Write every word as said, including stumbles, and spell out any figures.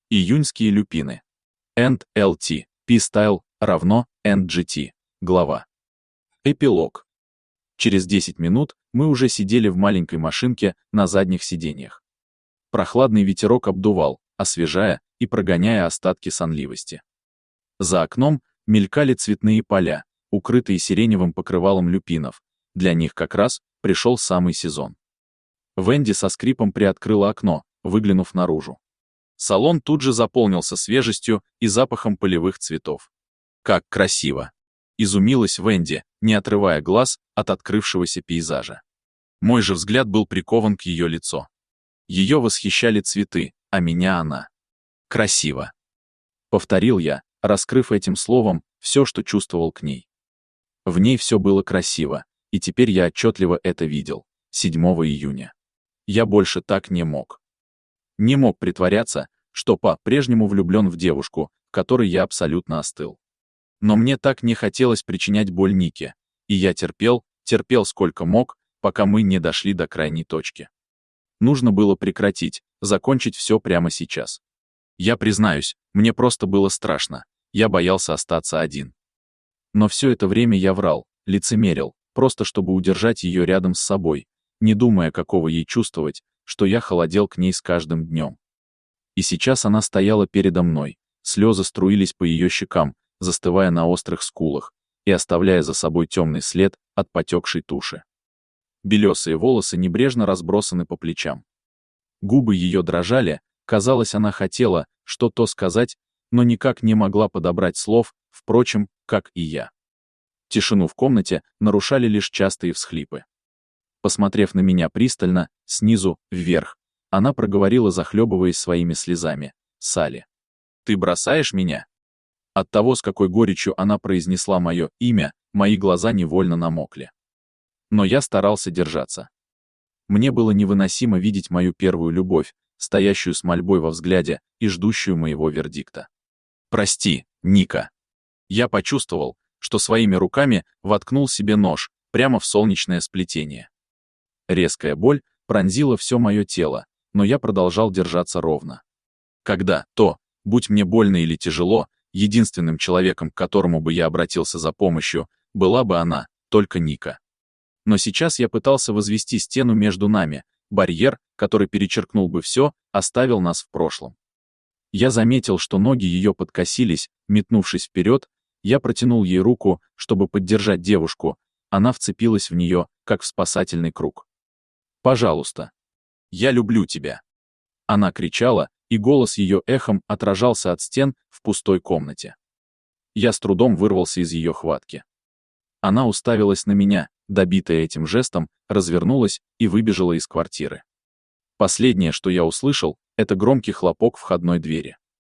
Июньские люпины. энд эл ти, P-Style равно энд джи ти. Глава. Эпилог. Через десять минут мы уже сидели в маленькой машинке на задних сиденьях. Прохладный ветерок обдувал, освежая и прогоняя остатки сонливости. За окном мелькали цветные поля, укрытые сиреневым покрывалом люпинов. Для них как раз пришел самый сезон. Венди со скрипом приоткрыла окно, выглянув наружу. Салон тут же заполнился свежестью и запахом полевых цветов. «Как красиво!» — изумилась Венди, не отрывая глаз от открывшегося пейзажа. Мой же взгляд был прикован к ее лицу. Ее восхищали цветы, а меня она. «Красиво!» — повторил я, раскрыв этим словом все, что чувствовал к ней. В ней все было красиво, и теперь я отчетливо это видел. седьмого июня. Я больше так не мог. Не мог притворяться, что по-прежнему влюблен в девушку, в которой я абсолютно остыл. Но мне так не хотелось причинять боль Нике, и я терпел, терпел сколько мог, пока мы не дошли до крайней точки. Нужно было прекратить, закончить все прямо сейчас. Я признаюсь, мне просто было страшно, я боялся остаться один. Но все это время я врал, лицемерил, просто чтобы удержать ее рядом с собой, не думая, каково ей чувствовать, что я холодел к ней с каждым днем. И сейчас она стояла передо мной, слезы струились по ее щекам, застывая на острых скулах и оставляя за собой темный след от потекшей туши. Белесые волосы небрежно разбросаны по плечам. Губы ее дрожали, казалось, она хотела что-то сказать, но никак не могла подобрать слов, впрочем, как и я. Тишину в комнате нарушали лишь частые всхлипы. Посмотрев на меня пристально, снизу вверх, она проговорила, захлебываясь своими слезами: «Салли, ты бросаешь меня?» От того, с какой горечью она произнесла мое имя, мои глаза невольно намокли. Но я старался держаться. Мне было невыносимо видеть мою первую любовь, стоящую с мольбой во взгляде и ждущую моего вердикта. «Прости, Ника». Я почувствовал, что своими руками воткнул себе нож прямо в солнечное сплетение. Резкая боль пронзила все мое тело, но я продолжал держаться ровно. Когда, то, будь мне больно или тяжело, единственным человеком, к которому бы я обратился за помощью, была бы она, только Ника. Но сейчас я пытался возвести стену между нами, барьер, который перечеркнул бы все, оставил нас в прошлом. Я заметил, что ноги ее подкосились, метнувшись вперед, я протянул ей руку, чтобы поддержать девушку, она вцепилась в нее, как в спасательный круг. «Пожалуйста. Я люблю тебя». Она кричала, и голос ее эхом отражался от стен в пустой комнате. Я с трудом вырвался из ее хватки. Она уставилась на меня, добитая этим жестом, развернулась и выбежала из квартиры. Последнее, что я услышал, это громкий хлопок входной двери.